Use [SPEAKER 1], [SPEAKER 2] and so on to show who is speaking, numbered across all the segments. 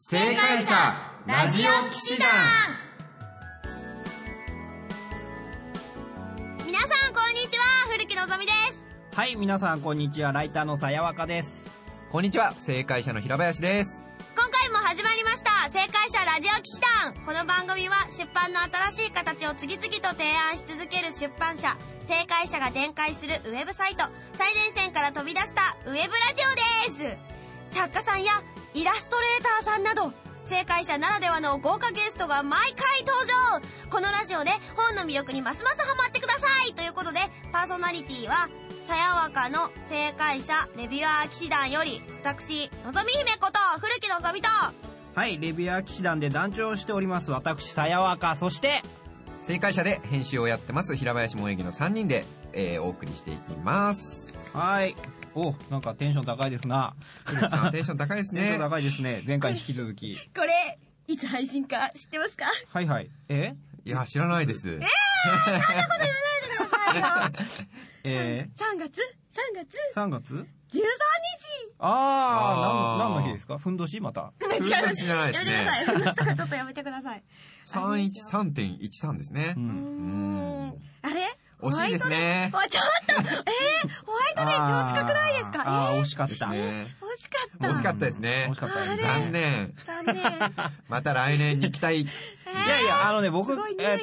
[SPEAKER 1] 正解者ラジオ騎士団。
[SPEAKER 2] 皆さんこんにちは、古木のぞみです。
[SPEAKER 3] はい、皆さんこんにちは、ライターのさやわかです。
[SPEAKER 1] こんにちは、正解者の平林です。
[SPEAKER 2] 今回も始まりました正解者ラジオ騎士団。この番組は出版の新しい形を次々と提案し続ける出版社正解者が展開するウェブサイト、最前線から飛び出したウェブラジオです。作家さんやイラストレーターさんなど正解者ならではの豪華ゲストが毎回登場。このラジオで本の魅力にますますハマってくださいということで、パーソナリティはさやわかの正解者レビュアー騎士団より私のぞみ姫こと古木のぞみと、
[SPEAKER 3] はい、レビュアー騎士団で団長をしております私さやわか、そして
[SPEAKER 1] 正解者で編集をやってます平林萌木の3人で、お送りしていきます。
[SPEAKER 3] はい。お、なんかテンション高いですな。
[SPEAKER 1] 古木さんテンション高いですね。
[SPEAKER 3] テンション高いですね。前回に引き続き。
[SPEAKER 2] これいつ配信か知ってますか？
[SPEAKER 3] はいはい。
[SPEAKER 1] いや知らないです。
[SPEAKER 2] そんなこと言わないでくださいよ。3月
[SPEAKER 3] 3月
[SPEAKER 2] 13日。
[SPEAKER 3] 何の日ですか？ふんどしまた。
[SPEAKER 1] ふんどしじゃないですね。
[SPEAKER 2] やめてください。ふんどしとかちょっとやめてください。
[SPEAKER 1] 313.13 ですね。
[SPEAKER 2] あれ？
[SPEAKER 1] 惜しいですね。
[SPEAKER 2] ちょっとホワイトデー超近くないですか？
[SPEAKER 3] 惜しかった。
[SPEAKER 2] 惜しかった。
[SPEAKER 1] 惜しかったですね。
[SPEAKER 3] 惜しかったです。
[SPEAKER 1] 残念。また来年に期待。
[SPEAKER 3] いや、僕、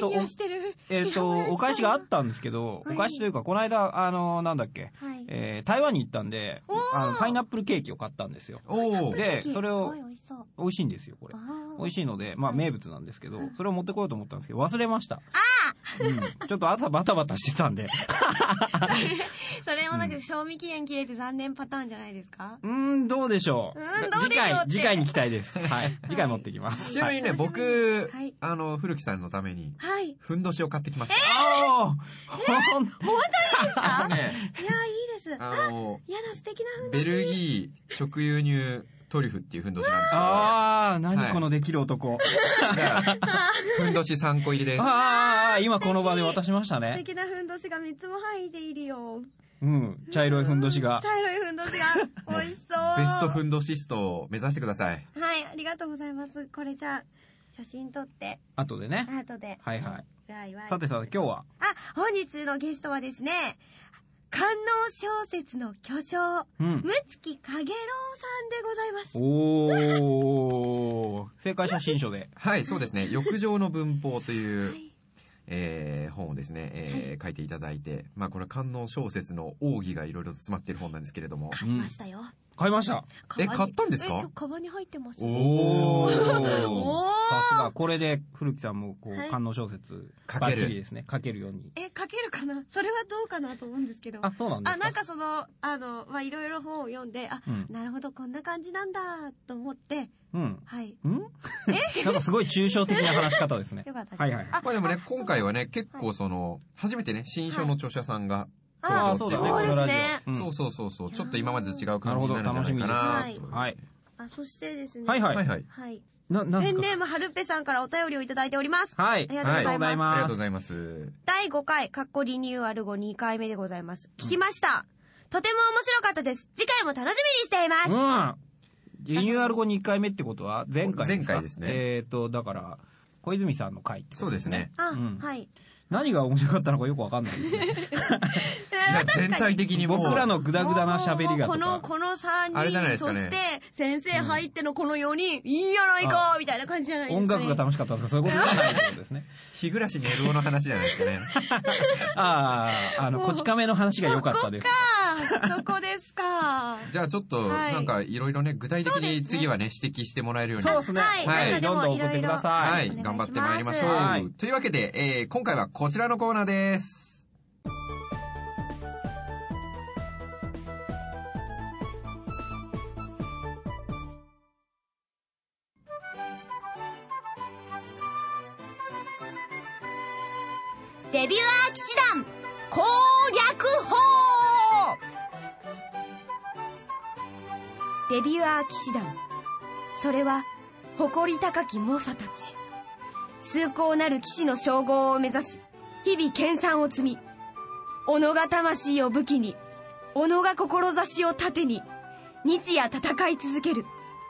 [SPEAKER 3] お返しがあったんですけど、お返しというか、この間、なんだっけ、台湾に行ったんで、パイナップルケーキを買ったんですよ。で、それを、美味しいんですよ、これ。美味しいので、まあ、名物なんですけど、それを持ってこようと思ったんですけど、忘れました。ちょっと朝バタバタしてたんで。
[SPEAKER 2] それもなんか賞味期限切れて残念パターンじゃないですか？
[SPEAKER 3] どうでしょう。
[SPEAKER 2] どうでしょうって。
[SPEAKER 3] 次回に期待です。はい。次回持ってきます。
[SPEAKER 1] ちなみにね、僕、古木さんのために、ふんどしを買ってきました。
[SPEAKER 2] 本当にですか？いや、いいです。
[SPEAKER 1] やだ、
[SPEAKER 2] 素敵なふんどし。
[SPEAKER 1] ベルギー直輸入トリュフっていうふんどしなんですけど。
[SPEAKER 3] 何このできる男。
[SPEAKER 1] じゃあ、ふんどし3個入りです。
[SPEAKER 3] 今この場で渡しましたね。
[SPEAKER 2] 素敵なふんどしが3つも入っているよ。
[SPEAKER 3] 茶色いふんどしが。
[SPEAKER 2] 茶色いふんどしが。美味しそう。
[SPEAKER 1] ベストふんどしストを目指してください。
[SPEAKER 2] はい、ありがとうございます。これじゃあ、写真撮って。
[SPEAKER 3] 後でね。
[SPEAKER 2] 後で。
[SPEAKER 3] はいはい。さて今日は？
[SPEAKER 2] 本日のゲストはですね、官能小説の巨匠、六月影郎さんでございます。
[SPEAKER 3] 正解者新書で。
[SPEAKER 1] はい、そうですね。浴場の文法という、本をですね、書いていただいて、まあこれ官能小説の奥義がいろいろ詰まっている本なんですけれども。
[SPEAKER 2] 買いましたよ。
[SPEAKER 3] 買いました。
[SPEAKER 1] 買ったんですか？
[SPEAKER 2] カバンに入ってます。
[SPEAKER 3] さすが。これで古木さんも官能小説
[SPEAKER 1] 書ける
[SPEAKER 3] ですね。書けるように。
[SPEAKER 2] 書けるかな？それはどうかなと思うんですけど。
[SPEAKER 3] そうなんですか？
[SPEAKER 2] なんかいろいろ本を読んで、なるほどこんな感じなんだと思って。はい。
[SPEAKER 3] なんかすごい抽象的な話し方ですね。
[SPEAKER 2] よかったです。
[SPEAKER 3] はいはい。
[SPEAKER 1] まあでもね、今回はね、結構初めてね、新書の著者さんが、
[SPEAKER 3] そうだね。
[SPEAKER 2] そうですね。
[SPEAKER 1] そう。ちょっと今までと違う感じになるんじゃないかな。
[SPEAKER 3] はい。
[SPEAKER 2] そしてですね。
[SPEAKER 3] はい。
[SPEAKER 2] ペンネームはるっぺさんからお便りをいただいております。
[SPEAKER 3] はい。
[SPEAKER 2] ありがとうございます。
[SPEAKER 1] ありがとうございます。
[SPEAKER 2] 第5回、リニューアル後2回目でございます。聞きました。とても面白かったです。次回も楽しみにしています。
[SPEAKER 3] リニューアル後2回目ってことは前回
[SPEAKER 1] ですね。
[SPEAKER 3] だから、小泉さんの回ってことですね。
[SPEAKER 1] そうです
[SPEAKER 2] ね。はい。
[SPEAKER 3] 何が面白かったのかよくわかんないですね。
[SPEAKER 1] 全体的に
[SPEAKER 3] 僕らのグダグダな喋りがとか。
[SPEAKER 2] この3人、
[SPEAKER 1] あれじゃないですかね。
[SPEAKER 2] そして先生入ってのこの4人、いいやないかみたいな感じじゃないですか、ね。
[SPEAKER 3] 音楽が楽しかったんですか？そういうことじゃないってことですね。
[SPEAKER 1] 日暮らし寝るおの話じゃないですかね。
[SPEAKER 3] こち亀の話が良かったです。
[SPEAKER 2] そこですか。
[SPEAKER 1] じゃあちょっと、なんかいろいろね、具体的に次はね、指摘してもらえるように。
[SPEAKER 3] そうですね。はい。どんどん送ってください。
[SPEAKER 1] はい。頑張ってまいりましょう。というわけで、今回はこちらのコーナーです。
[SPEAKER 2] レビュアー騎士団攻略法。レビュアー騎士団、それは誇り高き猛者たち。崇高なる騎士の称号を目指し、日々研鑽を積み、己が魂を武器に、己が志を盾に、日夜戦い続ける。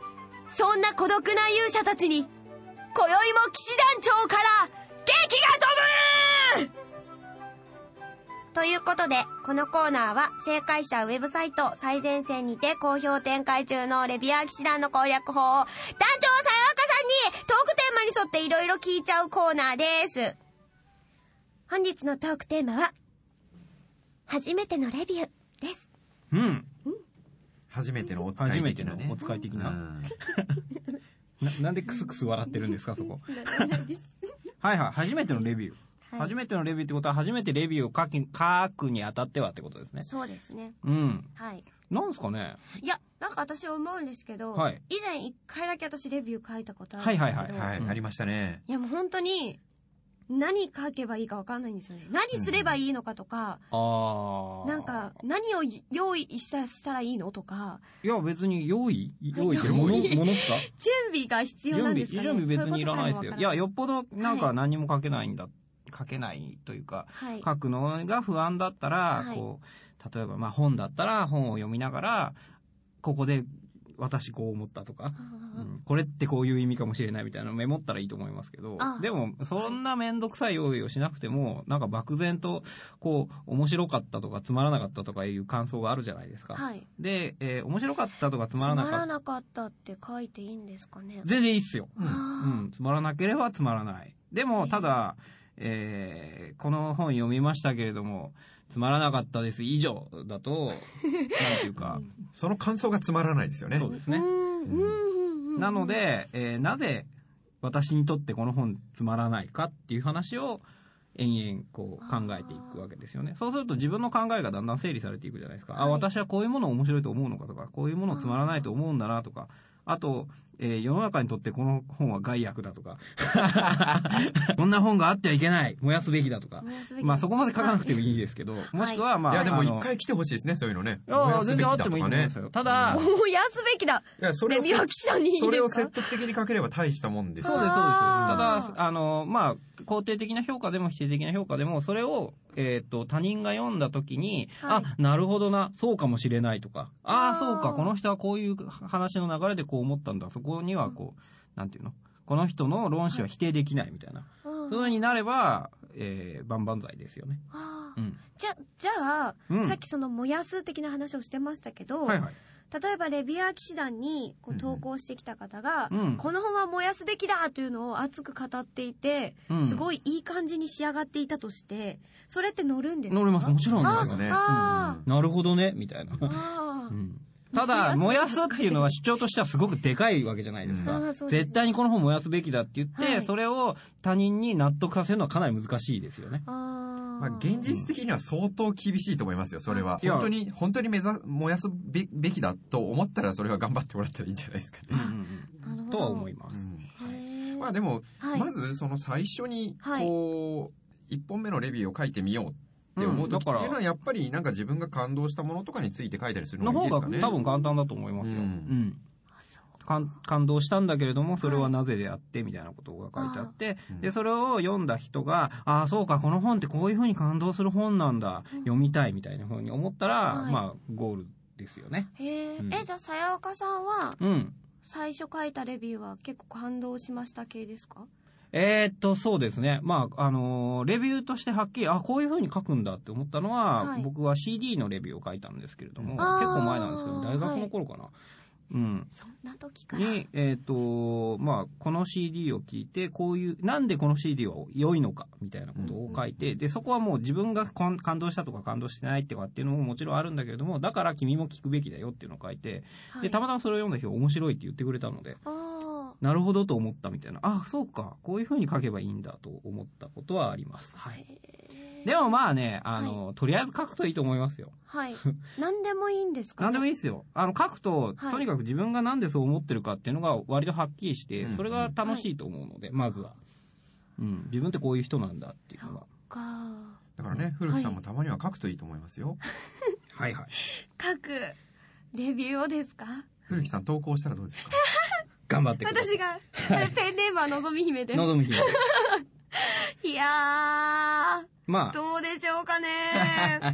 [SPEAKER 2] そんな孤独な勇者たちに、今宵も騎士団長から劇が飛ぶということで、このコーナーは正解者ウェブサイト最前線にて好評展開中のレビア騎士団の攻略法を団長さやわかさんにトークテーマに沿っていろいろ聞いちゃうコーナーです。本日のトークテーマは初めてのレビューです。
[SPEAKER 1] 初めてのお使い的なね。
[SPEAKER 3] 初めてのお使い的な。なんでクスクス笑ってるんですか、そこ。はいはい、初めてのレビュー。はい、初めてのレビューってことは、初めてレビューを書くにあたってはってことですね。
[SPEAKER 2] そうですね。はい。
[SPEAKER 3] なんですかね。
[SPEAKER 2] いや、なんか私思うんですけど、
[SPEAKER 3] はい、
[SPEAKER 2] 以前1回だけ私レビュー書いたことあるんですけど、
[SPEAKER 1] はい、ありましたね。
[SPEAKER 2] いやもう本当に、何書けばいいか分かんないんですよね。何すればいいのかとか、なんか何を用意したらいいのとか。い
[SPEAKER 3] や別に用意ってものですか？
[SPEAKER 2] 準備が必要なんですかね。
[SPEAKER 3] 準備別にいらないですよ。いやよっぽどなんか何も書けないんだ、書けないというか、書くのが不安だったら、こう例えば本だったら本を読みながらここで私こう思ったとか、これってこういう意味かもしれないみたいなのをメモったらいいと思いますけど、でもそんなめんどくさい用意をしなくても、なんか漠然とこう面白かったとかつまらなかったとかいう感想があるじゃないですか。で、面白かったとかつまらなかった
[SPEAKER 2] って書いていいんですかね。
[SPEAKER 3] 全然いいっすよ。つまらなければつまらない。でもただ、この本読みましたけれどもつまらなかったです以上だとなんていうか
[SPEAKER 1] その感想がつまらないですよね。
[SPEAKER 3] そうですね。なので、なぜ私にとってこの本つまらないかっていう話を延々こう考えていくわけですよね。そうすると自分の考えがだんだん整理されていくじゃないですか。私はこういうものを面白いと思うのかとか、こういうものをつまらないと思うんだなとか、あと、世の中にとってこの本は害悪だとかこんな本があってはいけない、燃やすべきだとか、そこまで書かなくてもいいですけど、もしくは
[SPEAKER 1] いやでも一回来てほしいですね、そういうのね。
[SPEAKER 3] いや全然あってもいいと思いますよ。ただ
[SPEAKER 2] 燃やすべきだ。
[SPEAKER 1] いやそれを説得的に書ければ大したもんです。
[SPEAKER 3] そうですそうです。ただ肯定的な評価でも否定的な評価でもそれを他人が読んだ時に、なるほどな、そうかもしれないとか、そうか、この人はこういう話の流れでこう思ったんだ、そこにはこう、なんていうの、この人の論旨は否定できないみたいな、風になれば、万々歳ですよね。
[SPEAKER 2] じゃあ、さっきその燃やす的な話をしてましたけど、例えばレビュアー騎士団にこう投稿してきた方が、この本は燃やすべきだというのを熱く語っていて、すごいいい感じに仕上がっていたとして、それって乗るんですか？
[SPEAKER 3] 乗ります、もちろん乗りますね。なるほどねみたいな。ただ燃やすっていうのは主張としてはすごくでかいわけじゃないですか。絶対にこの本燃やすべきだって言って、それを他人に納得させるのはかなり難しいですよね。
[SPEAKER 1] 現実的には相当厳しいと思いますよ、それは。本当に燃やすべきだと思ったら、それは頑張ってもらったらいいんじゃないですかね。
[SPEAKER 3] とは思います。
[SPEAKER 1] でも、まずその最初に、こう、1本目のレビューを書いてみようって思う時っていうのは、やっぱりなんか自分が感動したものとかについて書いたりするのがいいですかね。
[SPEAKER 3] の方が多分簡単だと思いますよ。感動したんだけれども、それはなぜであってみたいなことが書いてあって、でそれを読んだ人が、そうか、この本ってこういう風に感動する本なんだ、読みたいみたいな風に思ったら、ゴールですよね。
[SPEAKER 2] じゃあさやわかさんは、最初書いたレビューは結構感動しました系ですか？
[SPEAKER 3] そうですね。レビューとしてはっきり、こういう風に書くんだって思ったのは、僕は CD のレビューを書いたんですけれども、結構前なんですけど、大学の頃かな。
[SPEAKER 2] そんな時から
[SPEAKER 3] に、この CD を聞いて、こういう、なんでこの CD は良いのか、みたいなことを書いて、で、そこはもう自分が感動したとか感動してないとかっていうのももちろんあるんだけれども、だから君も聞くべきだよっていうのを書いて、で、たまたまそれを読んだ人が面白いって言ってくれたので、なるほどと思ったみたいな、そうか、こういう風に書けばいいんだと思ったことはあります。でもとりあえず書くといいと思いますよ。
[SPEAKER 2] 何でもいいんですか？
[SPEAKER 3] 何でもいいですよ。書くと、とにかく自分がなんでそう思ってるかっていうのが割とはっきりして、それが楽しいと思うので、まずは。自分ってこういう人なんだっていうのが。
[SPEAKER 1] だからね、古木さんもたまには書くといいと思いますよ。
[SPEAKER 3] はいはい。
[SPEAKER 2] 書くレビューをですか？
[SPEAKER 1] 古木さん投稿したらどうですか？
[SPEAKER 3] 頑張ってください。
[SPEAKER 2] 私が、ペンネームはのぞみ姫です。
[SPEAKER 3] のぞみ姫。
[SPEAKER 2] いやー、どうでしょうかね。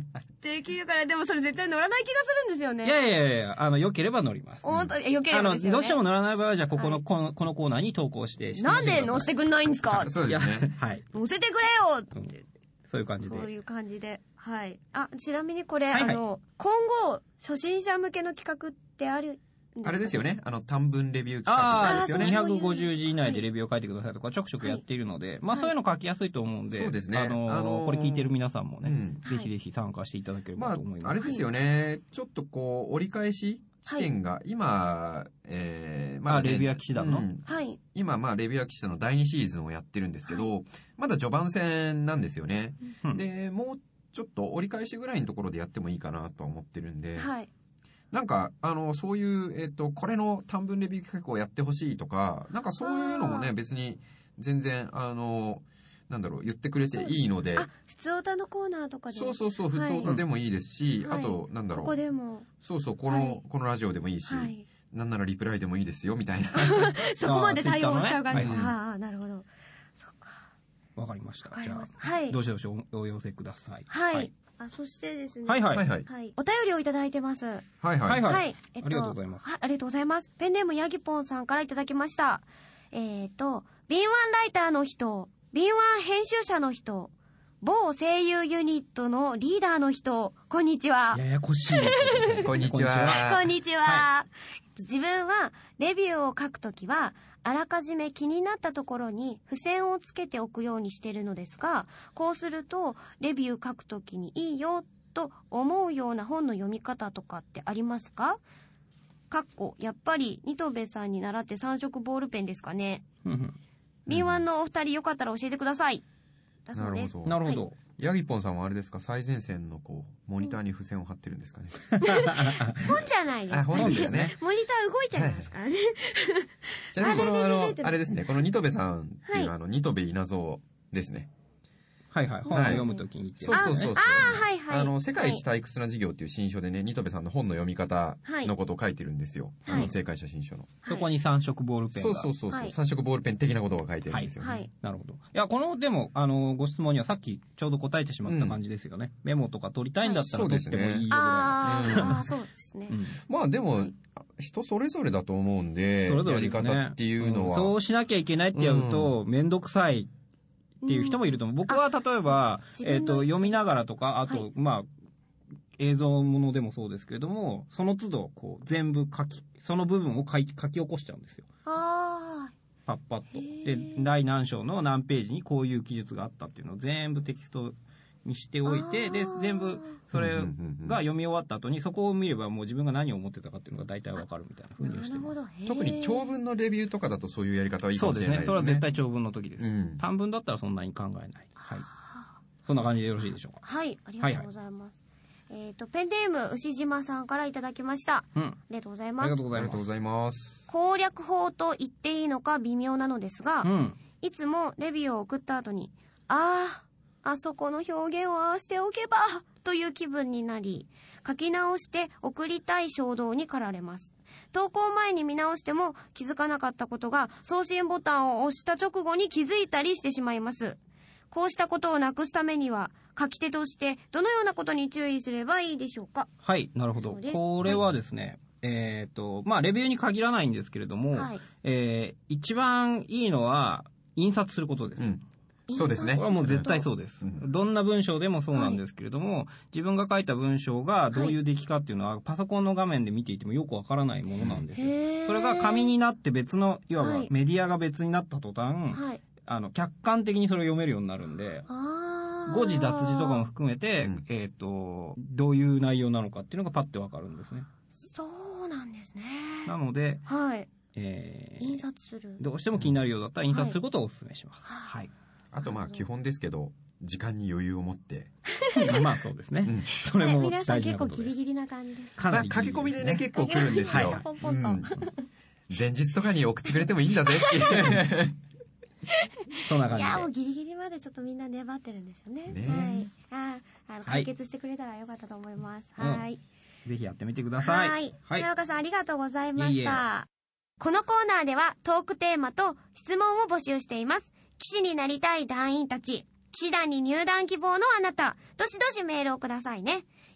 [SPEAKER 2] できるから、でもそれ絶対乗らない気がするんですよね。
[SPEAKER 3] いや、良ければ乗ります。
[SPEAKER 2] 本当に、良ければですよね。
[SPEAKER 3] どうしても乗らない場合は、じゃあ、このコーナーに投稿して。
[SPEAKER 2] なんで乗せてくんないんですか？
[SPEAKER 1] そうですね。
[SPEAKER 3] はい。
[SPEAKER 2] 乗せてくれよって。
[SPEAKER 3] そういう感じで。
[SPEAKER 2] そういう感じで。はい。ちなみにこれ、今後、初心者向けの企画ってある？
[SPEAKER 1] あれですよね。短文レビュー企画ですよね。
[SPEAKER 3] 250字以内でレビューを書いてくださいとか、ちょくちょくやっているので、まあそういうの書きやすいと思うんで、
[SPEAKER 1] そうですね。
[SPEAKER 3] これ聞いてる皆さんもね、ぜひぜひ参加していただければと思います。
[SPEAKER 1] あれですよね。ちょっと折り返し試験が、今、
[SPEAKER 3] レビューア騎士団の
[SPEAKER 1] 今、レビューア騎士団の第2シーズンをやってるんですけど、まだ序盤戦なんですよね。で、もうちょっと折り返しぐらいのところでやってもいいかなとは思ってるんで、なんか、そういう、これの短文レビュー企画をやってほしいとか、なんかそういうのもね、別に、全然、言ってくれていいので。
[SPEAKER 2] 普通歌のコーナーとかでも。
[SPEAKER 1] そう、普通歌でもいいですし、あと、こ
[SPEAKER 2] こでも。
[SPEAKER 1] そう、このラジオでもいいし、なんならリプライでもいいですよ、みたいな。
[SPEAKER 2] そこまで対応しちゃう感じ。なるほど。そっか。
[SPEAKER 3] わかりました。じゃあ、どしお寄せください。
[SPEAKER 2] はい。そしてですね。
[SPEAKER 3] はい。
[SPEAKER 2] お便りをいただいてます。
[SPEAKER 3] はい。ありがとうございます。
[SPEAKER 2] ありがとうございます。ペンネームヤギポンさんからいただきました。敏腕ライターの人、敏腕編集者の人、某声優ユニットのリーダーの人、こんにちは。
[SPEAKER 3] ややこしい。
[SPEAKER 1] こんにちは。
[SPEAKER 2] こんにちは。自分はレビューを書くときは、あらかじめ気になったところに付箋をつけておくようにしているのですが、こうするとレビュー書くときにいいよと思うような本の読み方とかってありますか？やっぱりニトベさんに習って3色ボールペンですかね。敏腕のお二人よかったら教えてください。だそうです。
[SPEAKER 3] なるほど。
[SPEAKER 1] ヤギポンさんはあれですか、最前線のモニターに付箋を貼ってるんですかね。
[SPEAKER 2] 本じゃないですか。
[SPEAKER 1] 本ですね。
[SPEAKER 2] モニター動いちゃいますからね。
[SPEAKER 1] ちなみにあれですね、このニトベさんっていうのはニトベ稲造ですね。
[SPEAKER 3] 本を読むときに言って
[SPEAKER 1] る。そう。世界一退屈な授業っていう新書でね、ニトベさんの本の読み方のことを書いてるんですよ。正解者新書の。
[SPEAKER 3] そこに3色ボールペンが。
[SPEAKER 1] そう。3色ボールペン的なことが書いてるんですよね。
[SPEAKER 3] なるほど。いや、でも、ご質問にはさっきちょうど答えてしまった感じですよね。メモとか取りたいんだったら取ってもいいよぐらい。
[SPEAKER 2] そうですね。
[SPEAKER 1] まあでも、人それぞれだと思うんで、やり方っていうのは。
[SPEAKER 3] そうしなきゃいけないってやると、めんどくさい。っていう人もいると思う。僕は例えば、読みながらとか、あと、映像ものでもそうですけれども、その都度、全部その部分を書き起こしちゃうんですよ。パッパッと。で、第何章の何ページにこういう記述があったっていうのを全部テキストにしておいて、で、全部、それが読み終わった後に、そこを見ればもう自分が何を思ってたかっていうのが大体わかるみたいな風にしてます。
[SPEAKER 1] 特に長文のレビューとかだとそういうやり方はいいかもしれないですね。
[SPEAKER 3] そうですね。それは絶対長文の時です。短文だったらそんなに考えない。はい。そんな感じでよろしいでしょうか。
[SPEAKER 2] はい、ありがとうございます。ペンネーム牛島さんからいただきました。ありがとうございます。
[SPEAKER 1] ありがとうございます。
[SPEAKER 2] 攻略法と言っていいのか微妙なのですが、いつもレビューを送った後に、あそこの表現をああしておけばという気分になり、書き直して送りたい衝動に駆られます。投稿前に見直しても気づかなかったことが送信ボタンを押した直後に気づいたりしてしまいます。こうしたことをなくすためには、書き手としてどのようなことに注意すればいいでしょうか？
[SPEAKER 3] はい、なるほど。これはですね、レビューに限らないんですけれども、一番いいのは印刷することです。
[SPEAKER 1] そうですね。
[SPEAKER 3] これはもう絶対そうです。どんな文章でもそうなんですけれども、自分が書いた文章がどういう出来かっていうのは、パソコンの画面で見ていてもよくわからないものなんですよ。それが紙になって別の、いわばメディアが別になった途端、客観的にそれを読めるようになるんで、誤字脱字とかも含めて、どういう内容なのかっていうのがパッてわかるんですね。
[SPEAKER 2] そうなんですね。
[SPEAKER 3] なので、
[SPEAKER 2] 印刷する。
[SPEAKER 3] どうしても気になるようだったら印刷することをお勧めします。
[SPEAKER 1] あと基本ですけど、時間に余裕を持って。
[SPEAKER 3] そうですね。それも
[SPEAKER 2] 皆さん結構ギリギリな感じです。
[SPEAKER 1] 書き込みでね、結構来るんですよ。前日とかに送ってくれてもいいんだぜっていう。
[SPEAKER 3] そんな感じで。
[SPEAKER 2] いや、もうギリギリまでちょっとみんな粘ってるんですよね。解決してくれたらよかったと思います。
[SPEAKER 3] ぜひやってみてください。
[SPEAKER 2] さやかさんありがとうございました。このコーナーではトークテーマと質問を募集しています。騎士になりたい団員たち、騎士団に入団希望のあなた、どしどしメールをくださいね。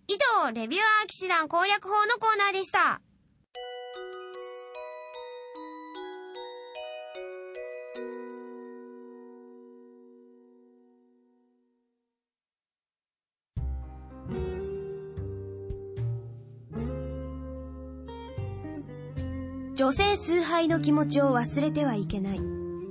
[SPEAKER 2] 以上、レビュアー騎士団攻略法のコーナーでした。女性崇拝の気持ちを忘れてはいけない。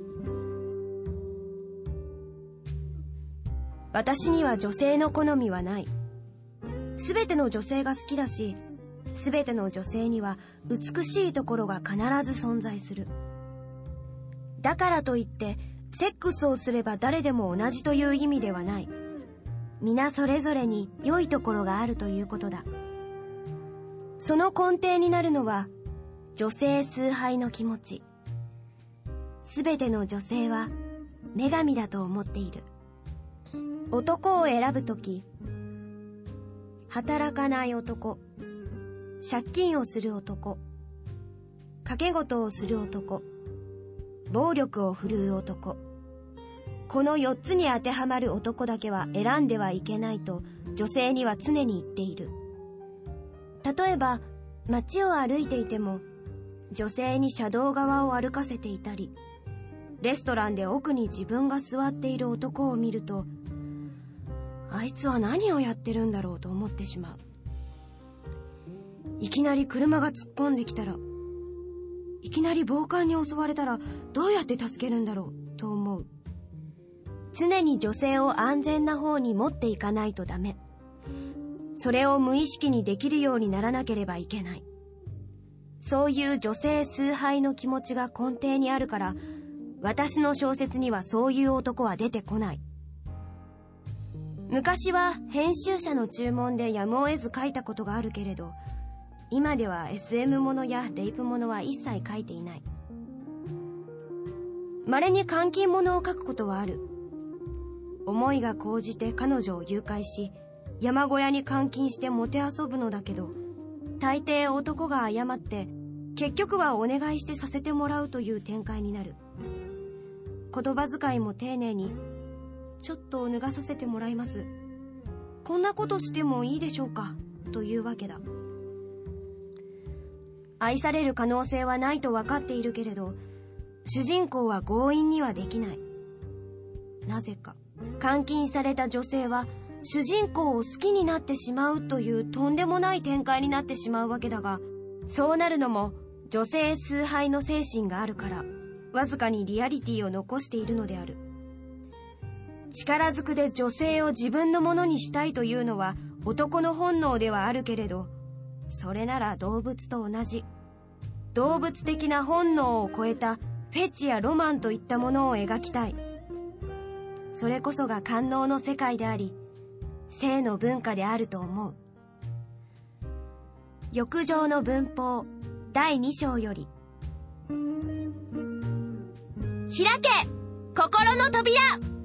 [SPEAKER 2] 私には女性の好みはない。すべての女性が好きだし、すべての女性には美しいところが必ず存在する。だからといってセックスをすれば誰でも同じという意味ではない。皆それぞれに良いところがあるということだ。その根底になるのは女性崇拝の気持ち。すべての女性は女神だと思っている。男を選ぶとき、働かない男、借金をする男、賭け事をする男、暴力を振るう男、この4つに当てはまる男だけは選んではいけないと女性には常に言っている。例えば街を歩いていても女性に車道側を歩かせていたり、レストランで奥に自分が座っている男を見ると、あいつは何をやってるんだろうと思ってしまう。いきなり車が突っ込んできたら、いきなり暴漢に襲われたらどうやって助けるんだろうと思う。常に女性を安全な方に持っていかないとダメ。それを無意識にできるようにならなければいけない。そういう女性崇拝の気持ちが根底にあるから、私の小説にはそういう男は出てこない。昔は編集者の注文でやむを得ず書いたことがあるけれど、今では SM ものやレイプものは一切書いていない。稀に監禁ものを書くことはある。思いが高じて彼女を誘拐し、山小屋に監禁してもてあそぶのだけど、大抵男が謝って結局はお願いしてさせてもらうという展開になる。言葉遣いも丁寧に、ちょっと脱がさせてもらいます。こんなことしてもいいでしょうかというわけだ。愛される可能性はないと分かっているけれど、主人公は強引にはできない。なぜか監禁された女性は主人公を好きになってしまうというとんでもない展開になってしまうわけだが、そうなるのも女性崇拝の精神があるから、わずかにリアリティを残しているのである。力ずくで女性を自分のものにしたいというのは男の本能ではあるけれど、それなら動物と同じ。動物的な本能を超えたフェチやロマンといったものを描きたい。それこそが官能の世界であり、性の文化であると思う。浴場の文法第2章より。開け心の扉。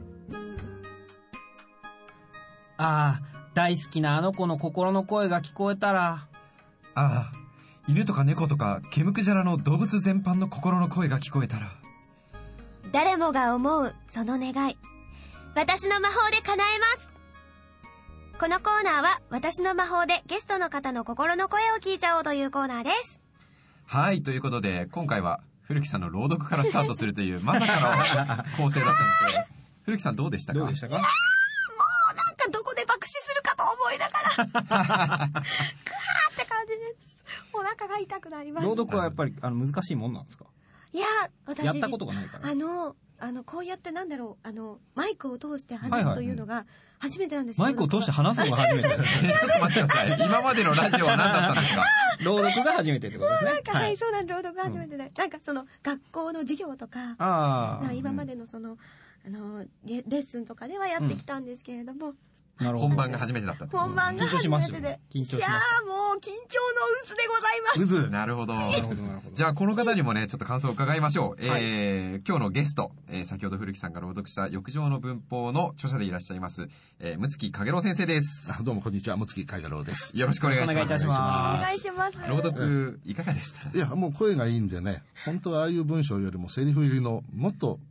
[SPEAKER 3] ああ、大好きなあの子の心の声が聞こえたら。
[SPEAKER 1] ああ、犬とか猫とかケムクジャラの動物全般の心の声が聞こえたら。
[SPEAKER 2] 誰もが思うその願い、私の魔法で叶えます。このコーナーは私の魔法でゲストの方の心の声を聞いちゃおうというコーナーです。
[SPEAKER 1] はい、ということで今回は古木さんの朗読からスタートするというまさかの構成だったんですけど、古木さんどうでしたか？
[SPEAKER 3] どうでしたか？
[SPEAKER 2] もうなんかどこで爆死するかと思いながらクハーって感じです。お腹が痛くなります。
[SPEAKER 3] 朗読はやっぱり難しいもんなんですか？
[SPEAKER 2] いや、私
[SPEAKER 3] やったことがないから。
[SPEAKER 2] こうやってなんだろう、マイクを通して話すというのが初めてなんですよ。
[SPEAKER 3] マイクを通して話すのが初めて。ちょっと
[SPEAKER 1] 待ってください。今までのラジオは何だったんですか？
[SPEAKER 3] 朗読が初めてってことですね。
[SPEAKER 2] はい、そうなんです。朗読が初めてで、なんかその学校の授業とか、今までのそのレッスンとかではやってきたんですけれども。
[SPEAKER 1] 本番が初めてだった。
[SPEAKER 2] 本番が初めてで。
[SPEAKER 3] 緊張しますよ。
[SPEAKER 2] いやーもう緊張の渦でございます。
[SPEAKER 1] 渦。なるほど。じゃあこの方にもねちょっと感想を伺いましょう。今日のゲスト、先ほど古木さんが朗読した浴場の文法の著者でいらっしゃいます六月影郎先生です。
[SPEAKER 4] どうもこんにちは、六月影郎です。
[SPEAKER 1] よろしくお願いします。
[SPEAKER 3] お願いいたします。
[SPEAKER 2] お願いします。
[SPEAKER 1] 朗読いかがでした？
[SPEAKER 4] いやもう声がいいんでね、本当はああいう文章よりもセリフ入りのもっと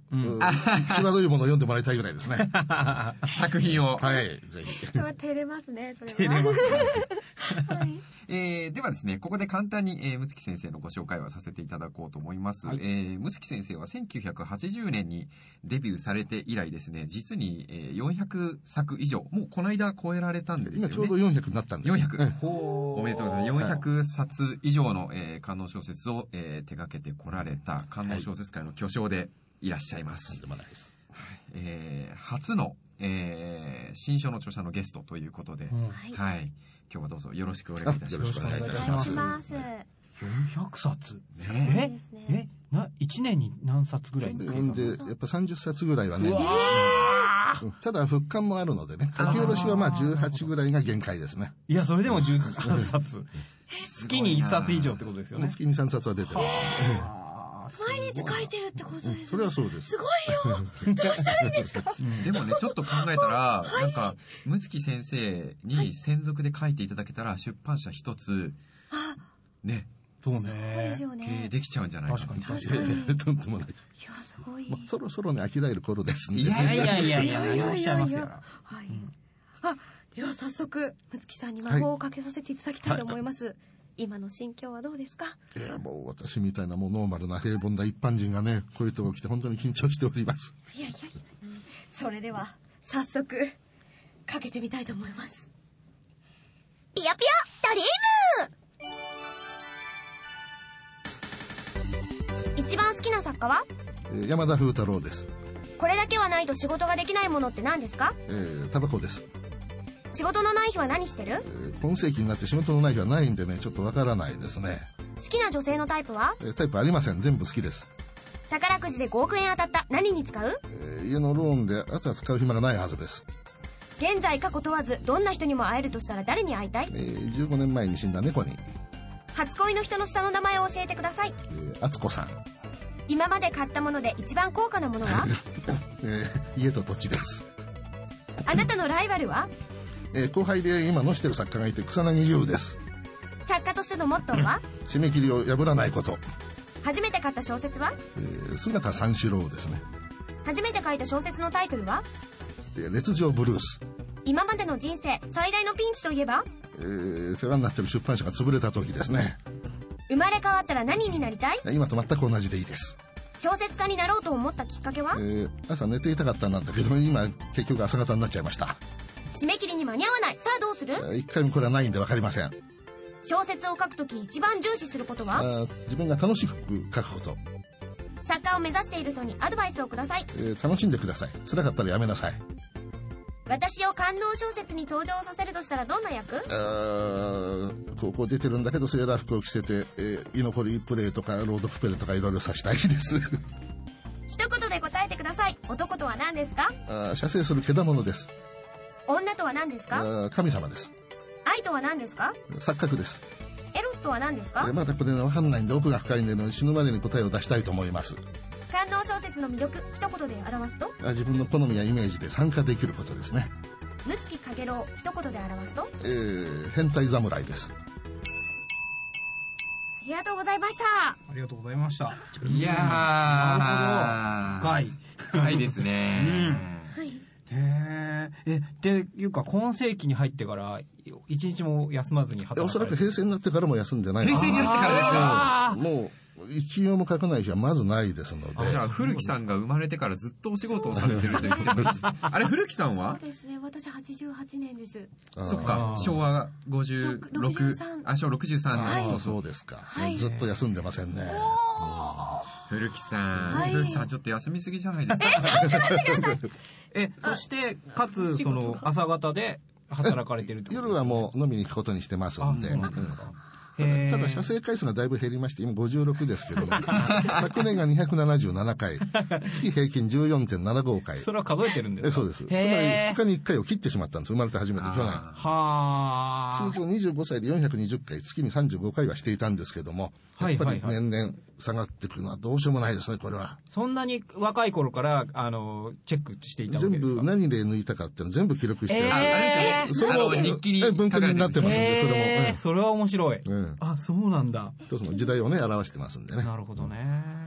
[SPEAKER 4] 際どいものを読んでもらいたいぐらいですね。
[SPEAKER 1] 作品を。
[SPEAKER 4] はい、ぜひ。
[SPEAKER 2] 照れますね、それは。
[SPEAKER 3] 照れますね。
[SPEAKER 2] はい。
[SPEAKER 1] ではですね、ここで簡単に、むつき先生のご紹介をさせていただこうと思います。むつき先生は1980年にデビューされて以来ですね、実に、400作以上、もうこの間超えられたんですよね。
[SPEAKER 4] 今ちょうど400になったんです。
[SPEAKER 1] 400。おめでとうございます。400冊以上の、官能小説を、手掛けてこられた官能小説界の巨匠でいらっしゃいます。
[SPEAKER 4] とんでもないです。
[SPEAKER 1] 初の、新書の著者のゲストということで、はい。今日はどうぞよろしくお願いいたします。
[SPEAKER 4] よろしくお願いいたします。
[SPEAKER 3] 400冊
[SPEAKER 1] ね。
[SPEAKER 3] 1年に何冊ぐらい
[SPEAKER 4] で、やっぱ30冊ぐらいはね。ただ復刊もあるのでね、書き下ろしはまあ18ぐらいが限界ですね。
[SPEAKER 3] いや、それでも13冊。月に1冊以上ってことですよね。
[SPEAKER 4] 月に3冊は出てる。
[SPEAKER 2] 毎日書いてるってことですね。
[SPEAKER 4] それはそうです。
[SPEAKER 2] すごいよ。どうしたらいいんですか？
[SPEAKER 1] でもね、ちょっと考えたら、なんか、むつき先生に専属で書いていただけたら、出版社一つ、ね。
[SPEAKER 3] そうね。
[SPEAKER 1] 経営できちゃうんじゃないかな。
[SPEAKER 3] 確かに。
[SPEAKER 4] とんでもない。
[SPEAKER 2] いや、すごい。
[SPEAKER 4] そろそろね、飽きられる頃ですね。
[SPEAKER 1] いや、
[SPEAKER 3] おっしゃいますよ。
[SPEAKER 2] はい。では早速、むつきさんに魔法をかけさせていただきたいと思います。今の心境はどうですか？
[SPEAKER 4] もう私みたいなもうノーマルな平凡な一般人がね、こういうとこ来て本当に緊張しております。
[SPEAKER 2] いや。それでは、早速、かけてみたいと思います。ピヨピヨドリーム！一番好きな作家は？
[SPEAKER 4] 山田風太郎です。
[SPEAKER 2] これだけはないと仕事ができないものって何ですか？
[SPEAKER 4] タバコです。
[SPEAKER 2] 仕事のない日は何してる？
[SPEAKER 4] 今世紀になって仕事のない日はないんでね、ちょっとわからないですね。
[SPEAKER 2] 好きな女性のタイプは？
[SPEAKER 4] タイプありません。全部好きです。
[SPEAKER 2] 宝くじで5億円当たった。何に使う？
[SPEAKER 4] 家のローンであとは使う暇がないはずです。
[SPEAKER 2] 現在過去問わずどんな人にも会えるとしたら誰に会いたい
[SPEAKER 4] ？15年前に死んだ猫に。
[SPEAKER 2] 初恋の人の下の名前を教えてください。
[SPEAKER 4] 敦子さん。
[SPEAKER 2] 今まで買ったもので一番高価なものは？
[SPEAKER 4] 家と土地です。
[SPEAKER 2] あなたのライバルは？
[SPEAKER 4] 後輩で今のしてる作家がいて草薙優です。
[SPEAKER 2] 作家としてのモットーは？
[SPEAKER 4] 締め切りを破らないこと。
[SPEAKER 2] 初めて買った小説は？
[SPEAKER 4] 姿三四郎ですね。
[SPEAKER 2] 初めて書いた小説のタイトルは？
[SPEAKER 4] 烈情ブルース。
[SPEAKER 2] 今までの人生最大のピンチといえば？
[SPEAKER 4] 世話になってる出版社が潰れた時ですね。
[SPEAKER 2] 生まれ変わったら何になりたい？
[SPEAKER 4] 今と全く同じでいいです。
[SPEAKER 2] 小説家になろうと思ったきっかけは？
[SPEAKER 4] 朝寝ていたかったんだけど今結局朝方になっちゃいました。
[SPEAKER 2] 締め切りに間に合わない。さあどうする？
[SPEAKER 4] 一回もこれはないんで分かりません。
[SPEAKER 2] 小説を書くとき一番重視することは？
[SPEAKER 4] 自分が楽しく書くこと。
[SPEAKER 2] 作家を目指している人にアドバイスをください。
[SPEAKER 4] 楽しんでください。辛かったらやめなさい。
[SPEAKER 2] 私を官能小説に登場させるとしたらどんな役？
[SPEAKER 4] 高校出てるんだけどセーラー服を着せて、居残りプレイとか朗読プレイとかいろいろさしたいです
[SPEAKER 2] 一言で答えてください。男とは何ですか？
[SPEAKER 4] 射精するけだものです。
[SPEAKER 2] 女とは何ですか？
[SPEAKER 4] 神様です。
[SPEAKER 2] 愛とは何ですか？
[SPEAKER 4] 錯覚です。
[SPEAKER 2] エロスとは何ですか？
[SPEAKER 4] まだこれ分かんないんで奥が深いんで、死ぬまでに答えを出したいと思います。
[SPEAKER 2] 官能小説の魅力一言で表すと？
[SPEAKER 4] 自分の好みやイメージで参加できることですね。
[SPEAKER 2] むつきかげろう一言で表すと？
[SPEAKER 4] 変態侍です。
[SPEAKER 2] ありがとうございました。
[SPEAKER 3] ありがとうございました。
[SPEAKER 1] いやー、
[SPEAKER 3] なるほど。
[SPEAKER 1] 深いですね。
[SPEAKER 2] はい。
[SPEAKER 3] っていうか今世紀に入ってから一日も休まずに働かれて。
[SPEAKER 4] おそらく平成になってからも休んでない。
[SPEAKER 1] 平成になってからですか？
[SPEAKER 4] もう一行も書かない日はまずないですので。
[SPEAKER 1] じゃあ古木さんが生まれてからずっとお仕事をされてると言ってもいいです。あれ古木さんは？
[SPEAKER 2] そうですね。私88年です。
[SPEAKER 1] そっか。昭和56。昭和63年。
[SPEAKER 4] そうですか。ずっと休んでませんね。
[SPEAKER 1] 古木さん。古木さんちょっと休みすぎじゃないですか。
[SPEAKER 3] そしてかつその朝方で働かれてるってこと？
[SPEAKER 4] 夜はもう飲みに行くことにしてますんで。ただ射精回数がだいぶ減りまして今56ですけども昨年が277回月平均 14.75 回。
[SPEAKER 3] それは数えてるんですか？
[SPEAKER 4] そうです。つまり2日に1回を切ってしまったんです。生まれて初めて去年。通常25歳で420回月に35回はしていたんですけどもやっぱり年々下がってくるのはどうしようもないですね。これは
[SPEAKER 3] そんなに若い頃からチェックしていたわけですか？
[SPEAKER 4] 全部何で抜いたかっていうの全部記録して、
[SPEAKER 1] それも日記に
[SPEAKER 4] 文献になってますんでそれも、
[SPEAKER 3] それは面白い。あ、そうなんだ。
[SPEAKER 4] 一つの時代をね表してますんでね。
[SPEAKER 3] なるほどね。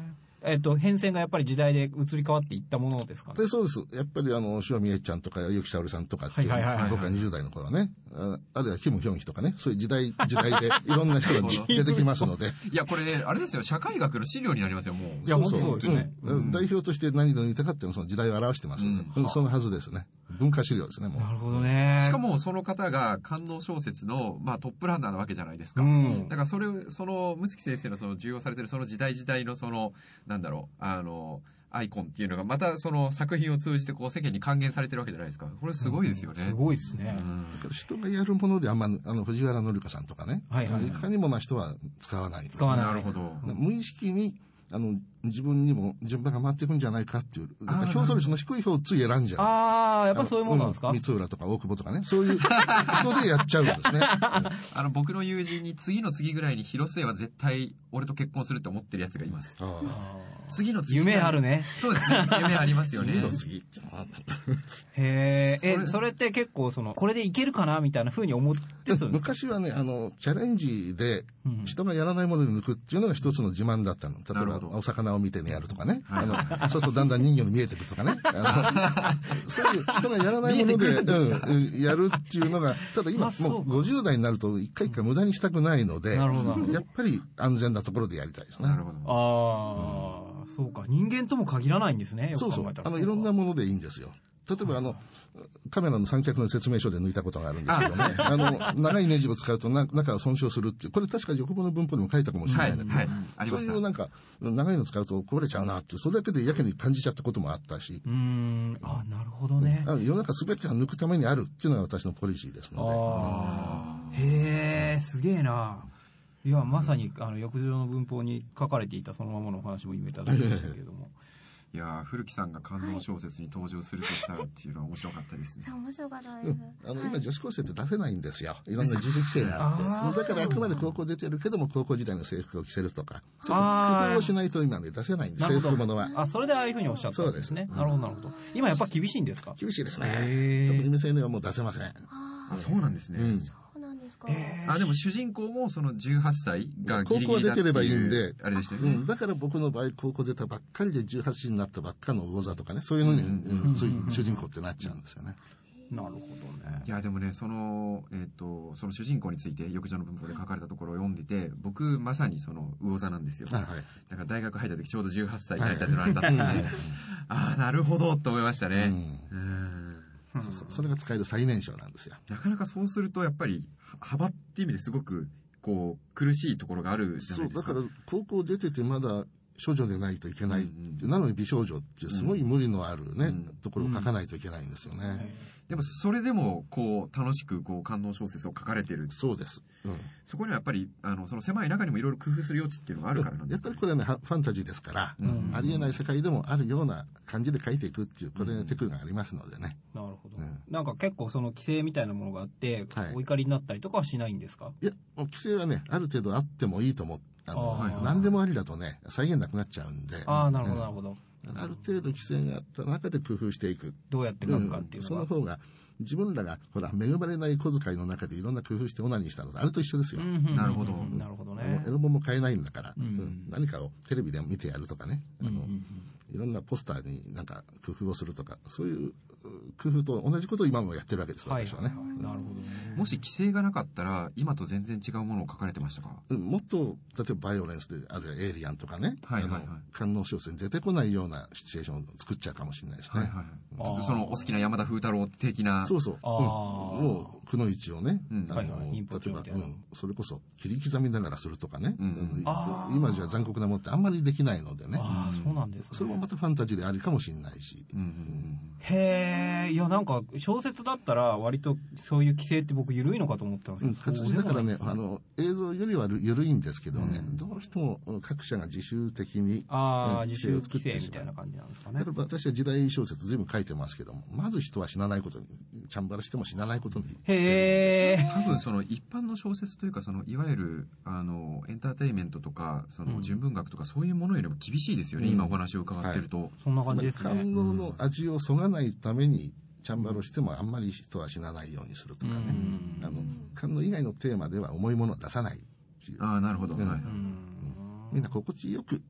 [SPEAKER 3] 変遷がやっぱり時代で移り変わっていったものですかね。
[SPEAKER 4] そうです。やっぱり塩見えちゃんとか、結城沙織さんとかっていう、僕が20代の頃はね、あるいはキム・ヒョンヒとかね、そういう時代でいろんな人が出てきますので。
[SPEAKER 1] いや、これね、あれですよ、社会学の資料になりますよ、もう。
[SPEAKER 3] いや、本当そうですね。
[SPEAKER 4] 代表として何と似たかっていうのはその時代を表してますので、そのはずですね。文化資料ですね、もう。
[SPEAKER 3] なるほどね。
[SPEAKER 1] しかも、その方が官能小説の、トップランナーなわけじゃないですか。だから、その、睦月先生のその重要されてるその時代のその、なんだろう、アイコンっていうのがまたその作品を通じてこう世間に還元されてるわけじゃないですか。これすごいですよね。
[SPEAKER 3] すごいですね。
[SPEAKER 4] だから人がやるもので藤原紀香さんとかね、いかにもな人は使わない。
[SPEAKER 3] 使わない。
[SPEAKER 1] なるほど。
[SPEAKER 4] 無意識に自分にも順番が回っていくんじゃないかっていう、だから表層率の低い方をつい選んじゃう。
[SPEAKER 3] ああ、やっぱりそういうものなんですか？
[SPEAKER 4] 三浦とか大久保とかね、そういう人でやっちゃうんですね。
[SPEAKER 1] 僕の友人に次の次ぐらいに広末は絶対俺と結婚するって思ってるやつがいます。次の次。
[SPEAKER 3] 夢あるね。
[SPEAKER 1] そうですね。夢ありますよね。
[SPEAKER 4] 次の次って
[SPEAKER 3] へえ、それって結構これでいけるかなみたいな風に思ってる。
[SPEAKER 4] 昔はね、チャレンジで人がやらないもので抜くっていうのが一つの自慢だったの。例えば、お魚を見てねやるとかね。そうするとだんだん人魚に見えてくるとかね。そういう人がやらないもので、やるっていうのが、ただ今、もう50代になると一回一回無駄にしたくないので、やっぱり安全なところでやりたいですね。
[SPEAKER 1] なるほど。
[SPEAKER 3] ああ、そうか。人間とも限らないんですね。
[SPEAKER 4] そうそう。いろんなものでいいんですよ。例えばカメラの三脚の説明書で抜いたことがあるんですけどね。長いネジを使うと中を損傷するっていう、これ確か横棒の文法でも書いたかもしれないんだけど、そういう長いの使うと壊れちゃうなっていう、それだけでやけに感じちゃったこともあったし。
[SPEAKER 3] なるほどね。
[SPEAKER 4] 世の中全てが抜くためにあるっていうのが私のポリシーですの
[SPEAKER 3] で。へえ、すげえな。いや、まさに、浴場の文法に書かれていたそのままのお話も言えたんですけれども。
[SPEAKER 1] いや古木さんが官能小説に登場するとしたらっていうのは面白かったですね。
[SPEAKER 2] 面白かったです。
[SPEAKER 4] 今女子高生って出せないんですよ。いろんな自主規制があって。だからあくまで高校出てるけども高校時代の制服を着せるとか。ちょっと工夫をしないと今ね出せないんです、制服ものは。
[SPEAKER 3] それでああいうふうにおっしゃったんですね。なるほどなるほど。今やっぱ厳しいんですか？
[SPEAKER 4] 厳しいですね。特に未成年はもう出せません。
[SPEAKER 1] そうなんですね。でも主人公もその18歳がギリギリだっていう、
[SPEAKER 4] 高校出てればいいんで、
[SPEAKER 1] あれでしたよね。
[SPEAKER 4] だから僕の場合高校出たばっかりで18歳になったばっかの魚座とかね、そういうのに、そういう主人公ってなっちゃうんですよね。
[SPEAKER 3] なるほどね。
[SPEAKER 1] いやでもねその主人公について浴場の文法で書かれたところを読んでて、僕まさにその魚座なんですよ。だから大学入った時ちょうど18歳になったってのあれだったんで、ああなるほどと思いましたね。
[SPEAKER 4] それが使える最年少なんですよ。
[SPEAKER 1] なかなかそうするとやっぱり幅っていう意味ですごくこう苦しいところがあるじゃないですか。
[SPEAKER 4] そうだから高校出ててまだ少女でないといけない、なのに美少女っていうすごい無理のあるね、ところを書かないといけないんですよね。
[SPEAKER 1] でもそれでもこう楽しくこう官能小説を書かれてる。
[SPEAKER 4] そうです。
[SPEAKER 1] そこにはやっぱりその狭い中にもいろいろ工夫する余地っていうのがあるからなんですかね。
[SPEAKER 4] やっぱりこれはねファンタジーですから、ありえない世界でもあるような感じで書いていくっていうこれテクがありますのでね。
[SPEAKER 3] なるほど。なんか結構その規制みたいなものがあってお怒りになったりとかはしないんですか？
[SPEAKER 4] いや規制はねある程度あってもいいと思って。何でもありだとね再現なくなっちゃうんで。
[SPEAKER 3] なるほどなるほど。
[SPEAKER 4] ある程度規制があった中で工夫していく。
[SPEAKER 3] どうやって書くかっていうのが、
[SPEAKER 4] その方が自分らがほら恵まれない小遣いの中でいろんな工夫してオナニーしたのとあれと一緒ですよ。
[SPEAKER 3] なるほどなるほどね。
[SPEAKER 4] エロ本も買えないんだから、何かをテレビで見てやるとかね、いろんなポスターになんか工夫をするとかそういう工夫と同じことを今もやってるわけです、私はね。
[SPEAKER 3] なるほどね。
[SPEAKER 1] もし規制がなかったら今と全然違うものを書かれてましたか？
[SPEAKER 4] もっと例えばバイオレンスであるいはエイリアンとかね、官能小説に出てこないようなシチュエーションを作っちゃうかもしれないですね。
[SPEAKER 1] そのお好きな山田風太郎的な。
[SPEAKER 4] そうそう。もうくのいちをね、例えばそれこそ切り刻みながらするとかね、今じゃ残酷なものってあんまりできないのでね。
[SPEAKER 3] そうなんですね。
[SPEAKER 4] それもまたファンタジーでありかもしれないし。
[SPEAKER 3] へえ、いやなんか小説だったら割とそういう規制って僕緩いのかと思ったんですけど、
[SPEAKER 4] 活字だからね映像よりは緩いんですけどね、どうしても各社が自主的に
[SPEAKER 3] 自主規制みたいな感じなんですかね。
[SPEAKER 4] だから私は時代小説随分書いてますけども、まず人は死なないことに、チャンバラしても死なないことに。
[SPEAKER 3] へえ。
[SPEAKER 1] 多分その一般の小説というかそのいわゆるエンターテインメントとかその純文学とかそういうものよりも厳しいですよね、今お話を伺ってると。
[SPEAKER 3] そんな感じですね。
[SPEAKER 4] 官能の味をそがないためにチャンバラをしてもあんまり人は死なないようにするとかね、官能以外のテーマでは重いものを出さないっていう。
[SPEAKER 1] なるほど。
[SPEAKER 4] みんな心地よく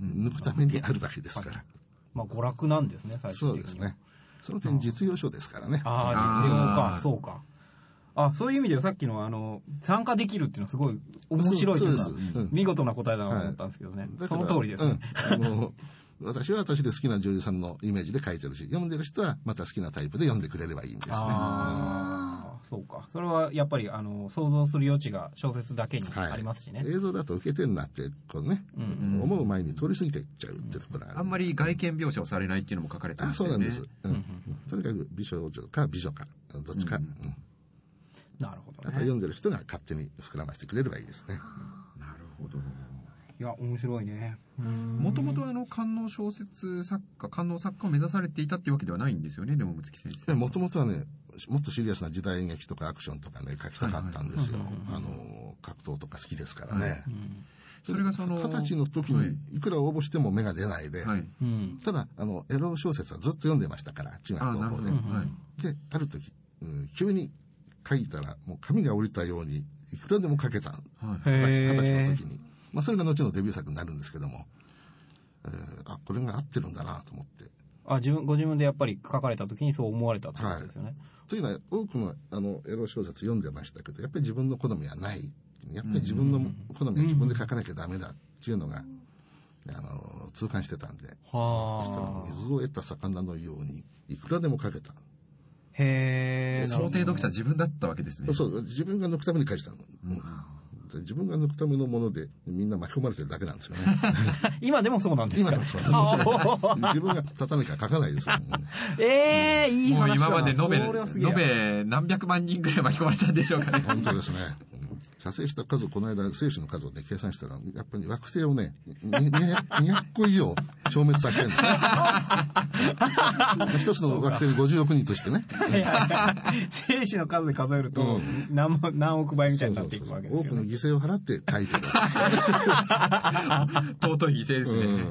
[SPEAKER 4] 抜くためにあるわけですから。
[SPEAKER 3] まあ娯楽なんですね、最初
[SPEAKER 4] そうですね。その点実用書ですからね。
[SPEAKER 3] 実用か、そうか。そういう意味ではさっきの参加できるっていうのはすごい面白いというか、見事な答えだなと思ったんですけどね。その通りですね。
[SPEAKER 4] 私は私で好きな女優さんのイメージで書いてるし、読んでる人はまた好きなタイプで読んでくれればいいんですね。
[SPEAKER 3] そうか。それはやっぱり想像する余地が小説だけにありますしね。
[SPEAKER 4] 映像だと受け手になってこうね、思う前に通り過ぎていっちゃうってところがある。
[SPEAKER 1] あんまり外見描写をされないっていうのも書かれてますよね。
[SPEAKER 4] そうなんです。とにかく美少女か美女かどっちか。
[SPEAKER 3] なるほどね。
[SPEAKER 4] あとは読んでる人が勝手に膨らましてくれればいいですね。
[SPEAKER 1] なるほど。
[SPEAKER 3] いや面白いね。
[SPEAKER 1] もともと官能小説作家、官能作家を目指されていたっていうわけではないんですよね。でも睦木先生。
[SPEAKER 4] もともとはね、もっとシリアスな時代演劇とかアクションとかね書きたかったんですよ。格闘とか好きですからね。
[SPEAKER 1] それが
[SPEAKER 4] 20歳の時にいくら応募しても芽が出ないで、ただエロ小説はずっと読んでましたから、中学高校で。である時、急に書いたらもう紙が降りたようにいくらでも書けた。20歳の時に。それが後のデビュー作になるんですけども、これが合ってるんだなと思って。
[SPEAKER 3] ご自分でやっぱり書かれた時にそう思われたってことですよね。
[SPEAKER 4] というのは多くのエロ小説読んでましたけど、やっぱり自分の好みはない。やっぱり自分の好みは自分で書かなきゃダメだっていうのが、痛感してたんで、そしたら水を得た魚のようにいくらでも書けた。
[SPEAKER 1] 想定読者自分だったわけですね。
[SPEAKER 4] そう、自分が抜くために書いてたの。自分が抜くためのものでみんな巻き込まれてるだけなんですよね。
[SPEAKER 3] 今でもそうなんですか？
[SPEAKER 4] 今でもそうなんです。自分が立たなきゃ書かないですよ。
[SPEAKER 3] いい話だな。
[SPEAKER 1] もう今まで延べ何百万人ぐらい巻き込まれたんでしょうかね。
[SPEAKER 4] 本当ですね。写生した数、この間精子の数をね計算したら、やっぱり惑星をね200個以上消滅させてるんですね。一つの惑星に50億人としてね。
[SPEAKER 3] 精子の数で数えると何億倍みたいになっていくわけですよね。
[SPEAKER 4] 多くの犠牲を払って書いてる。
[SPEAKER 1] 尊い犠牲ですね。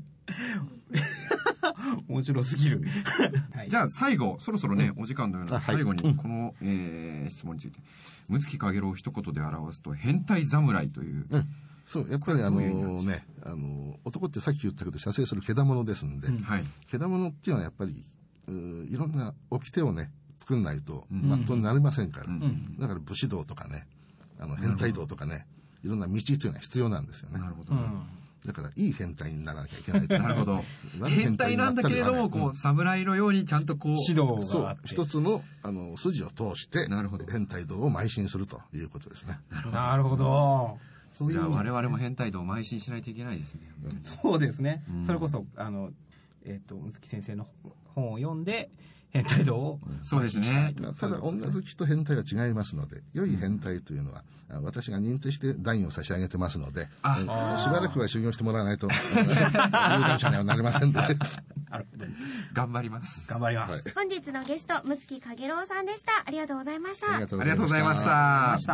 [SPEAKER 3] 面白すぎる。
[SPEAKER 1] じゃあ最後、そろそろね、お時間のような最後にこの質問について、睦木陽を一言で表すと変態侍という。
[SPEAKER 4] そう、やっぱり男ってさっき言ったけど射精するけだものですんで、けだものっていうのはやっぱりいろんな掟をね作んないとまっとうになりませんから、だから武士道とかね、変態道とかね、いろんな道というのは必要なんですよね。
[SPEAKER 1] なるほど。
[SPEAKER 4] だからいい変態にならなきゃいけないと。
[SPEAKER 1] なるほど。変態なんだけれども、こう侍のようにちゃんとこう
[SPEAKER 3] 指導があって、
[SPEAKER 4] 一つの筋を通して変態道を邁進するということですね。
[SPEAKER 3] なるほど。
[SPEAKER 1] じゃあ我々も変態道を邁進しないといけないですね。
[SPEAKER 3] そうですね。それこそ睦木先生の本を読んで変態道を。
[SPEAKER 1] そうですね。
[SPEAKER 4] ただ女好きと変態は違いますので、良い変態というのは私が認定して段位を差し上げてますので、しばらくは修行してもらわないと有段者にはなりませんので。
[SPEAKER 1] 頑張ります。
[SPEAKER 3] 頑張ります。
[SPEAKER 2] 本日のゲスト睦木陽郎さんでした。ありがとうございました。
[SPEAKER 1] ありがとうございました。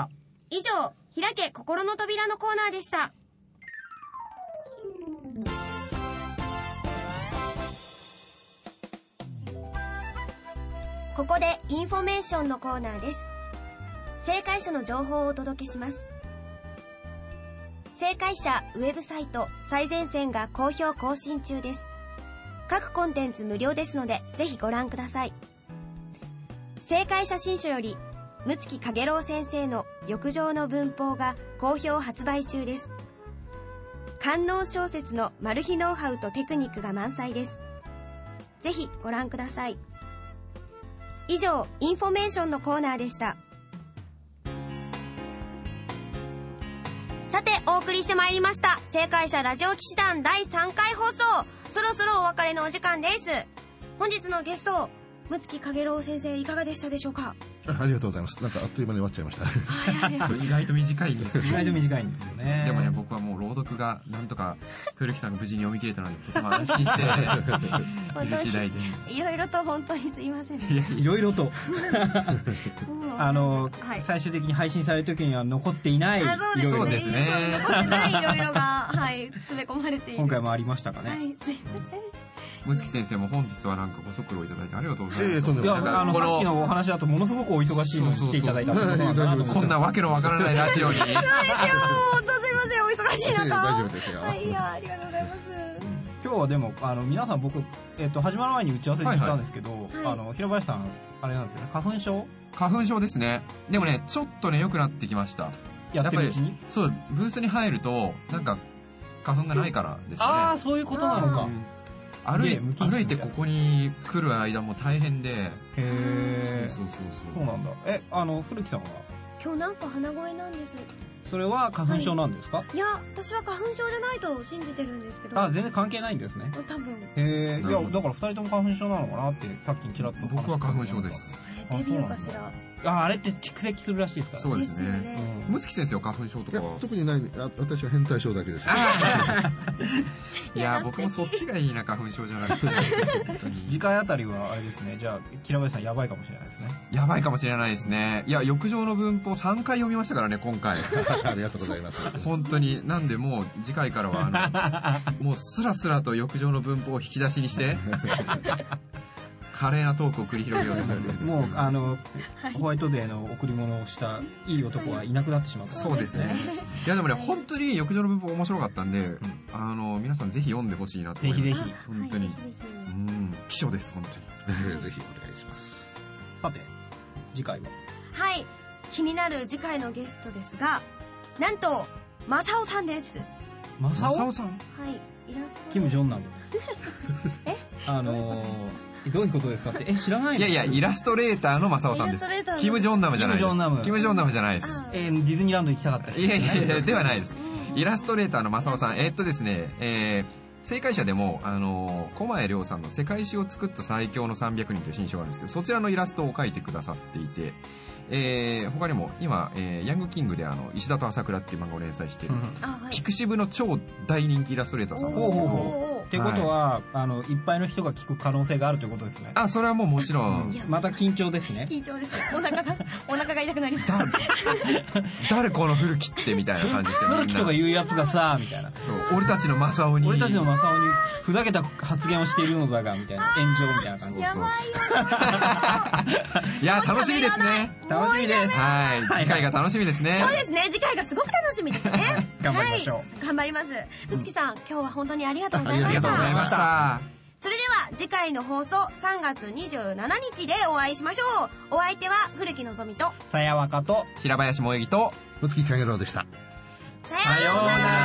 [SPEAKER 2] 以上、開け心の扉のコーナーでした。ここでインフォメーションのコーナーです。正解者の情報をお届けします。正解者ウェブサイト最前線が好評更新中です。各コンテンツ無料ですのでぜひご覧ください。正解写真書より睦木陽郎先生の浴場の文法が好評発売中です。官能小説のマル秘ノウハウとテクニックが満載です。ぜひご覧ください。以上、インフォメーションのコーナーでした。さて、お送りしてまいりました正解者ラジオ騎士団第3回放送。そろそろお別れのお時間です。本日のゲスト、睦木陽郎先生いかがでしたでしょうか？
[SPEAKER 4] ありがとうございます。なんかあっという間に終わっちゃいました。
[SPEAKER 1] 意外と短いんですよね。
[SPEAKER 3] 意外と短いんですよね。
[SPEAKER 1] でもね、僕はもう朗読がなんとか古木さんが無事に読み切れたのでとても安心している次第です。
[SPEAKER 2] いろいろと本当にすいません。
[SPEAKER 3] いろいろと最終的に配信される時には残っていない
[SPEAKER 1] そうですね。
[SPEAKER 2] 残ってないいろいろが詰め込まれている。
[SPEAKER 3] 今回もありましたかね。
[SPEAKER 2] すいません。
[SPEAKER 1] 睦木先生も本日はなんかご足労いただいてありがとうございます。
[SPEAKER 3] さっきのお話だとものすごくお忙しいのに来ていただいた
[SPEAKER 1] こんなわけのわからないラジオに。
[SPEAKER 2] 本当すいません、お忙しい中。
[SPEAKER 4] 大丈夫ですよ。
[SPEAKER 2] いや、ありがとうございます。
[SPEAKER 3] 今日はでも皆さん僕、始まる前に打ち合わせで言ったんですけど、平林さんあれなんですよね、花
[SPEAKER 1] 粉症ですね。でもね、ちょっとね良くなってきました。
[SPEAKER 3] やってるうちに。
[SPEAKER 1] そう、ブースに入るとなんか花粉がないからですね。
[SPEAKER 3] ああ、そういうことなのか。
[SPEAKER 1] 歩いてここに来る間も大変で。
[SPEAKER 3] へえ。そうなんだ。古木さんは
[SPEAKER 2] 今日なんか鼻声なんです。
[SPEAKER 3] それは花粉症なんですか？
[SPEAKER 2] いや、私は花粉症じゃないと信じてるんですけど。
[SPEAKER 3] 全然関係ないんですね。
[SPEAKER 2] 多分。
[SPEAKER 3] へえ。いや、だから二人とも花粉症なのかなってさっきにちらっと。
[SPEAKER 1] 僕は花粉症です。
[SPEAKER 2] デビューかしら。
[SPEAKER 3] あれって蓄積するらしいですから。
[SPEAKER 1] そうですね。むつき先生は花粉症とかは？
[SPEAKER 4] 特にない。私は変態症だけです。
[SPEAKER 1] いや、僕もそっちがいいな、花粉症じゃなくて。
[SPEAKER 3] 次回あたりはあれですね。じゃあ平林さんやばいかもしれないですね。
[SPEAKER 1] やばいかもしれないですね。いや、浴場の文法3回読みましたからね、今回。
[SPEAKER 4] ありがとうございます。
[SPEAKER 1] 本当に。なんでもう次回からはもうスラスラと浴場の文法を引き出しにして華麗なトークを繰り広げようと思ってるんですけど。
[SPEAKER 3] もうホワイトデーの贈り物をしたいい男はいなくなってしまった。
[SPEAKER 1] そうですね。いやでもね、本当に浴場の文法面白かったんで、皆さんぜひ読んでほしいなと思います。
[SPEAKER 3] ぜひぜひ。
[SPEAKER 1] 本当に。希少です、本当に。
[SPEAKER 4] ぜひお願いします。
[SPEAKER 3] さて、次回は？
[SPEAKER 2] はい。気になる次回のゲストですが、なんと、マサオさんです。
[SPEAKER 3] マサオさん？
[SPEAKER 2] はい。イラスト。
[SPEAKER 3] キム・ジョンナム。どういうことですかって。知らないの？
[SPEAKER 1] いや、イラストレーターのマサオさんです。キム・ジョンナムじゃないです。キム・ジョンナムじゃないです。
[SPEAKER 3] ディズニーランド行きたかったです。
[SPEAKER 1] いや、ではないです。イラストレーターのマサオさん。ですね、正解者でも、駒江亮さんの世界史を作った最強の300人という新書があるんですけど、そちらのイラストを描いてくださっていて、他にも今、ヤングキングで石田と朝倉っていう漫画を連載している、ピクシブの超大人気イラストレーターさんなんですけど、
[SPEAKER 3] ってことは、いっぱいの人が聞く可能性があるということですね。
[SPEAKER 1] それはもちろん。
[SPEAKER 3] また緊張ですね。
[SPEAKER 2] 緊張です。お腹が痛くなります。
[SPEAKER 1] 誰この古木ってみたいな感じですよね。
[SPEAKER 3] 古木とか言うやつがさ、みたいな。
[SPEAKER 1] そう、俺たちのマサオに
[SPEAKER 3] ふざけた発言をしているのだが、みたいな。炎上みたいな感じ。
[SPEAKER 2] やばいよ。
[SPEAKER 1] いや、楽しみですね。
[SPEAKER 3] 楽しみです。
[SPEAKER 1] はい。次回が楽しみですね。
[SPEAKER 2] そうですね。次回がすごく楽しみですね。
[SPEAKER 3] 頑張りましょ
[SPEAKER 2] う。頑張ります。むつきさん、今日は本当にありがとうございました。
[SPEAKER 1] ありがとうございました。
[SPEAKER 2] それでは次回の放送3月27日でお会いしましょう。お相手は古木のぞみと
[SPEAKER 3] さやわかと
[SPEAKER 1] 平林萌木と
[SPEAKER 4] むつきかげろうでした。
[SPEAKER 2] さようなら。